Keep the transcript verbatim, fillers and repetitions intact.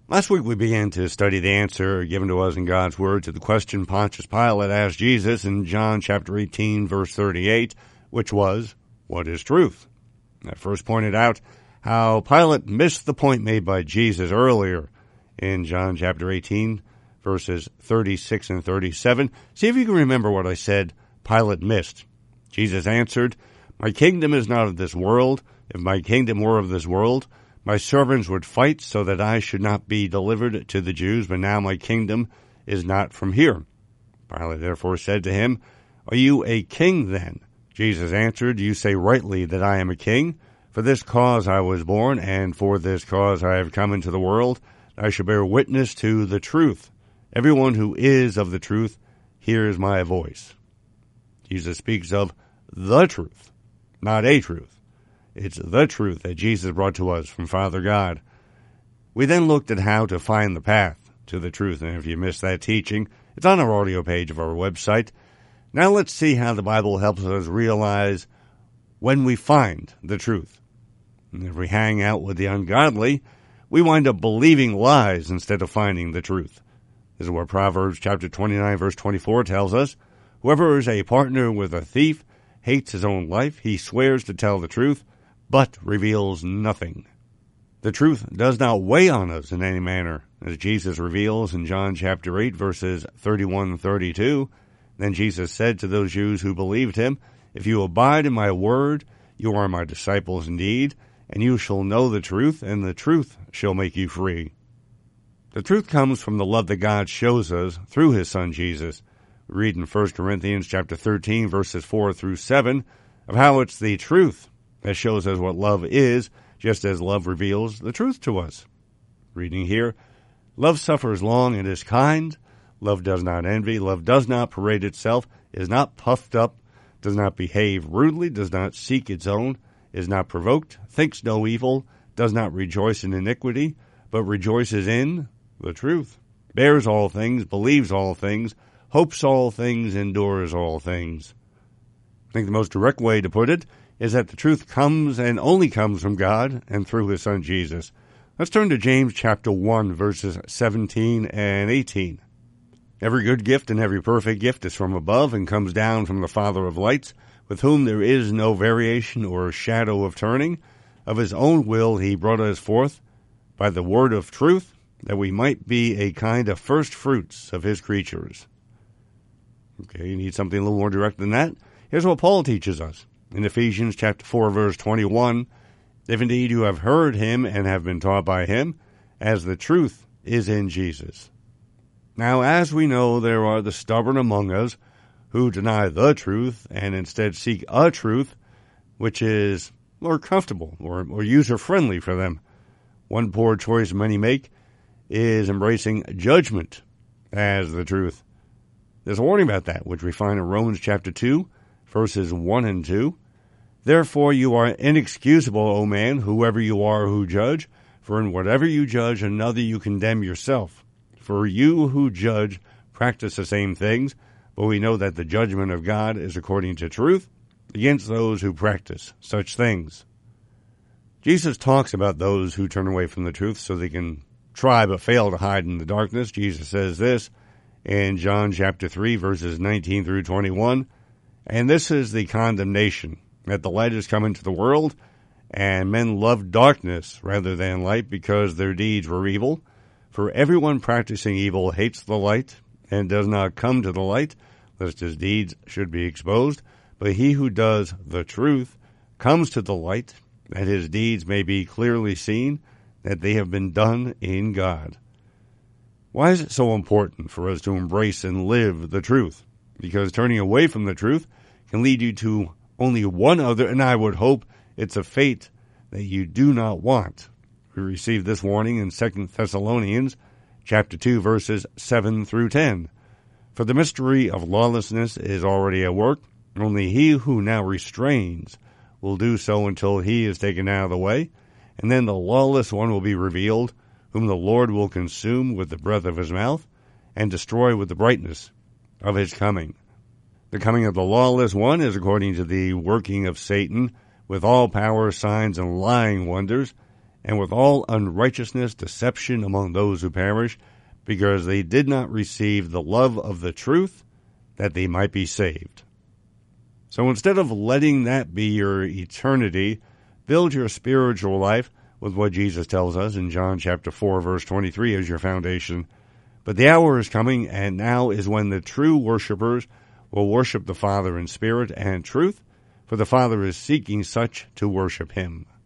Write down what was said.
Last week we began to study the answer given to us in God's Word to the question Pontius Pilate asked Jesus in John chapter eighteen, verse thirty-eight, which was, what is truth? I first pointed out how Pilate missed the point made by Jesus earlier in John chapter eighteen, verses thirty-six and thirty-seven. See if you can remember what I said Pilate missed. Jesus answered, "My kingdom is not of this world. If my kingdom were of this world, my servants would fight so that I should not be delivered to the Jews, but now my kingdom is not from here." Pilate therefore said to him, "Are you a king then?" Jesus answered, "You say rightly that I am a king. For this cause I was born, and for this cause I have come into the world. I shall bear witness to the truth. Everyone who is of the truth hears my voice." Jesus speaks of the truth, not a truth. It's the truth that Jesus brought to us from Father God. We then looked at how to find the path to the truth, and if you missed that teaching, it's on our audio page of our website. Now let's see how the Bible helps us realize when we find the truth. And if we hang out with the ungodly, we wind up believing lies instead of finding the truth. This is what Proverbs chapter twenty-nine, verse twenty-four tells us. Whoever is a partner with a thief hates his own life. He swears to tell the truth, but reveals nothing. The truth does not weigh on us in any manner, as Jesus reveals in John chapter eight, verses thirty-one and thirty-two. Then Jesus said to those Jews who believed him, "If you abide in my word, you are my disciples indeed, and you shall know the truth, and the truth shall make you free." The truth comes from the love that God shows us through his Son Jesus. We read in First Corinthians chapter thirteen, verses four through seven, of how it's the truth that shows us what love is, just as love reveals the truth to us. Reading here, "Love suffers long and is kind. Love does not envy. Love does not parade itself, is not puffed up, does not behave rudely, does not seek its own, is not provoked, thinks no evil, does not rejoice in iniquity, but rejoices in the truth, bears all things, believes all things, hopes all things, endures all things." I think the most direct way to put it is that the truth comes and only comes from God and through his Son Jesus. Let's turn to James chapter one, verses seventeen and eighteen. "Every good gift and every perfect gift is from above and comes down from the Father of lights, with whom there is no variation or shadow of turning. Of his own will he brought us forth by the word of truth, that we might be a kind of first fruits of his creatures." Okay, you need something a little more direct than that? Here's what Paul teaches us in Ephesians chapter four, verse twenty-one. "If indeed you have heard him and have been taught by him, as the truth is in Jesus." Now, as we know, there are the stubborn among us who deny the truth and instead seek a truth which is more comfortable or, or user-friendly for them. One poor choice many make is embracing judgment as the truth. There's a warning about that, which we find in Romans chapter two, verses one and two. "Therefore you are inexcusable, O man, whoever you are who judge, for in whatever you judge another you condemn yourself. For you who judge practice the same things, but we know that the judgment of God is according to truth against those who practice such things." Jesus talks about those who turn away from the truth so they can try but fail to hide in the darkness. Jesus says this in John chapter three, verses nineteen through twenty-one, "And this is the condemnation, that the light has come into the world, and men loved darkness rather than light, because their deeds were evil. For everyone practicing evil hates the light, and does not come to the light, lest his deeds should be exposed. But he who does the truth comes to the light, that his deeds may be clearly seen, that they have been done in God." Why is it so important for us to embrace and live the truth? Because turning away from the truth can lead you to only one other, and I would hope it's a fate that you do not want. We receive this warning in Second Thessalonians chapter two, verses seven through ten. "For the mystery of lawlessness is already at work. Only he who now restrains will do so until he is taken out of the way. And then the lawless one will be revealed, whom the Lord will consume with the breath of his mouth and destroy with the brightness of his coming." The coming of the lawless one is according to the working of Satan with all power, signs, and lying wonders, and with all unrighteousness deception among those who perish, because they did not receive the love of the truth, that they might be saved. So instead of letting that be your eternity, build your spiritual life with what Jesus tells us in John chapter four, verse twenty-three as your foundation. But the hour is coming, and now is when the true worshipers will worship the Father in spirit and truth, for the Father is seeking such to worship him.